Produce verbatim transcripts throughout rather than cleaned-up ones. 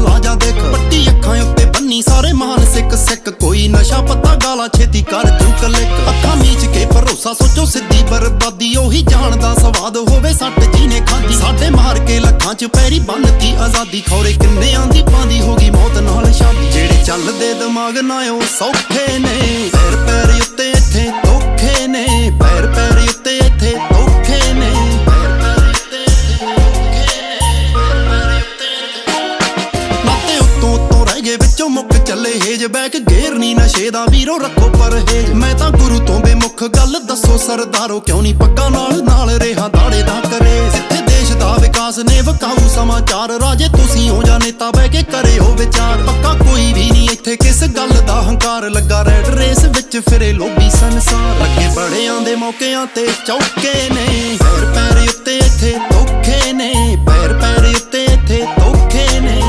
ਲਾ ਜਾ ਦੇਖ ਪੱਟੀ ਅੱਖਾਂ ਉੱਤੇ ਬੰਨੀ ਸਾਰੇ ਮਾਨ ਸਿੱਕ ਸਿੱਕ ਕੋਈ ਨਸ਼ਾ ਪੱਤਾ ਗਾਲਾਂ ਛੇਤੀ ਕਰ ਤੂੰ ਕਲਿੱਕ ਅੱਖਾਂ ਮੀਚ ਕੇ ਭਰੋਸਾ ਸੋਚੋ ਸਿੱਧੀ ਬਰਬਾਦੀ ਉਹੀ ਜਾਣਦਾ ਸਵਾਦ ਹੋਵੇ ਸੱਟ ਜਿਹਨੇ ਖਾਦੀ ਸਾਡੇ ਮਾਰ ਕੇ ਲੱਖਾਂ ਚ ਪੈਰੀ ਬੰਨਤੀ ਆਜ਼ਾਦੀ ਖੌਰੇ ਕਿੰਨਿਆਂ ਦੀ ਪਾਂਦੀ ਹੋਗੀ ਮੌਤ ਨਾਲ ਸ਼ਾਦੀ ਜਿਹੜੇ ਚੱਲਦੇ ਦਿਮਾਗ ਨਾ ਉਹ ਸੌਖੇ ਨੇ ਪੈਰ ਪੈਰ ਉੱਤੇ ਇੱਥੇ ਧੋਖੇ ਨੇ ਪੈਰ ਪੈਰ ਉੱਤੇ ਇੱਥੇ ਧੋਖੇ ਨੇ ਨਾਤੇ ਉੱਤੋਂ ਉੱਤੋਂ ਰਹਿ ਗਏ ਵਿੱਚੋਂ ਮੁੱਕ ਚੱਲੇ ਹੇਜ ਬੈਕ ਗੇਰ ਨੀ ਨਸ਼ੇ ਦਾ ਵੀਰੋ ਰੱਖੋ ਪਰਹੇਜ ਮੈਂ ਤਾਂ ਗੁਰੂ ਤੋਂ ਬੇਮੁੱਖ ਗੱਲ ਦੱਸੋ ਸਰਦਾਰੋ ਕਿਉਂ ਨੀ ਪੱਗਾਂ ਨਾਲ ਨਾਲ ਰਿਹਾ ਦਾੜੇ ਦਾ ਕਰੇ ਜਿੱਥੇ ਦੇਸ਼ ਦਾ ਵਿਕਾਸ ਨੇ ਵਕਾਊ ਸਮਾਚਾਰ ਰਾਜੇ ਤੁਸੀਂ ਹੋ ਜਾਂ ਨੇਤਾ ਬਹਿ ਕੇ ਕਰਿਓ ਵਿਚਾਰ ਪੱਕਾ ਕੋਈ ਵੀ ਨਹੀਂ ਇੱਥੇ ਕਿਸ ਗੱਲ ਦਾ ਹੰਕਾਰ ਲੱਗਾ ਰੈਡ ਰੇਸ ਵਿੱਚ ਫਿਰੇ ਲੋਭੀ ਸੰਸਾਰ ਲੱਗੇ ਬੜਿਆਂ ਦੇ ਮੌਕਿਆਂ ਤੇ ਚੌਕੇ ਨੇ ਪੈਰ ਪੈਰ ਉੱਤੇ ਇੱਥੇ ਧੋਖੇ ਨੇ ਪੈਰ ਪੈਰ ਉੱਤੇ ਇੱਥੇ ਧੋਖੇ ਨੇ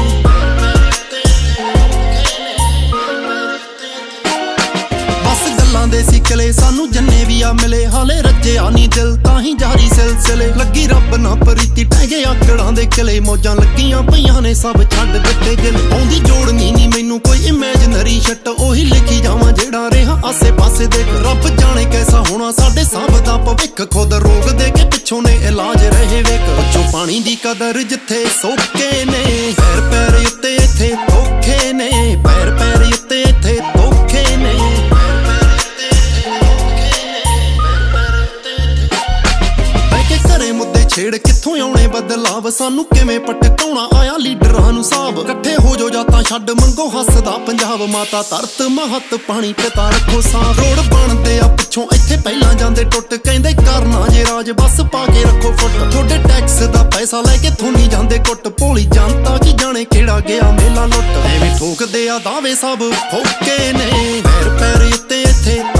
ਦੇ ਸਿੱਕਲੇ ਸਾਨੂੰ ਜੰਨੇ ਵੀ ਆ ਮਿਲੇ ਹਾਲੇ ਰੱਜਿਆ ਨੀ ਦਿਲ ਤਾਂ ਹੀ ਜਾਰੀ ਸਿਲਸਿਲੇ ਲੱਗੀ ਰੱਬ ਨਾ ਪ੍ਰੀਤੀ ਟਹਿ ਗਏ ਆਕੜਾਂ ਦੇ ਕਿਲੇ ਮੌਜਾਂ ਲੱਗੀਆਂ ਪਈਆਂ ਨੇ ਸਭ ਛੱਡ ਦਿੱਤੇ ਗਿਲ ਆਉਂਦੀ ਜੋੜਨੀ ਨੀ ਮੈਨੂੰ ਕੋਈ ਇਮੇਜਨਰੀ ਛੱਟ ਉਹੀ ਲਿਖੀ ਜਾਵਾਂ ਜਿਹੜਾ ਰਿਹਾ ਆਸੇ ਪਾਸੇ ਦੇਖ ਰੱਬ ਜਾਣੇ ਕੈਸਾ ਹੋਣਾ ਸਾਡੇ ਸਭ ਦਾ ਭਵਿੱਖ ਖੁਦ ਰੋਗ ਦੇ ਕੇ ਪਿੱਛੋਂ ਨੇ ਇਲਾਜ ਰਹੇ ਵੇਖ ਬੱਚੋ ਪਾਣੀ ਦੀ ਕਦਰ ਜਿੱਥੇ ਸੋਕੇ ਨੇ ਪੈਰ ਪੈਰ ਉੱਤੇ ਇੱਥੇ ਧੋਖੇ ਨੇ ਪੈਰ ਪੈਰ ਉੱਤੇ ਇੱਥੇ ਧੋਖੇ ਨੇ ਮੁੱਦੇ ਛੇੜ ਕਿੱਥੋਂ ਆਉਣੇ ਬਦਲਾਵ ਸਾਨੂੰ ਕਿਵੇਂ ਪਟਕਾਉਣਾ ਆਇਆ ਲੀਡਰਾਂ ਨੂੰ ਸਾਬ ਇਕੱਠੇ ਹੋ ਜੋ ਜਾਂ ਤਾਂ ਛੱਡ ਮੰਗੋ ਹੱਸਦਾ ਪੰਜਾਬ ਮਾਤਾ ਧਰਤ ਮਹੱਤ ਪਾਣੀ ਪਿਤਾ ਰੱਖੋ ਸਾਫ ਰੋਡ ਬਣਦੇ ਆ ਪਿੱਛੋਂ ਇੱਥੇ ਪਹਿਲਾਂ ਜਾਂਦੇ ਟੁੱਟ ਕਹਿੰਦੇ ਕਰਨਾ ਜੇ ਰਾਜ ਬਸ ਪਾ ਕੇ ਰੱਖੋ ਫੁੱਟ ਤੁਹਾਡੇ ਟੈਕਸ ਦਾ ਪੈਸਾ ਲੈ ਕੇ ਥੋਨੀ ਜਾਂਦੇ ਕੁੱਟ ਭੋਲੀ ਜਨਤਾ ਕੀ ਜਾਣੇ ਕਿਹੜਾ ਗਿਆ ਮੇਲਾ ਲੁੱਟ ਐਵੇਂ ਠੋਕਦੇ ਆ ਦਾਵੇ ਸਭ ਫੋਕੇ ਨੇ ਪੈਰ ਪੈਰ ਉੱਤੇ ਇੱਥੇ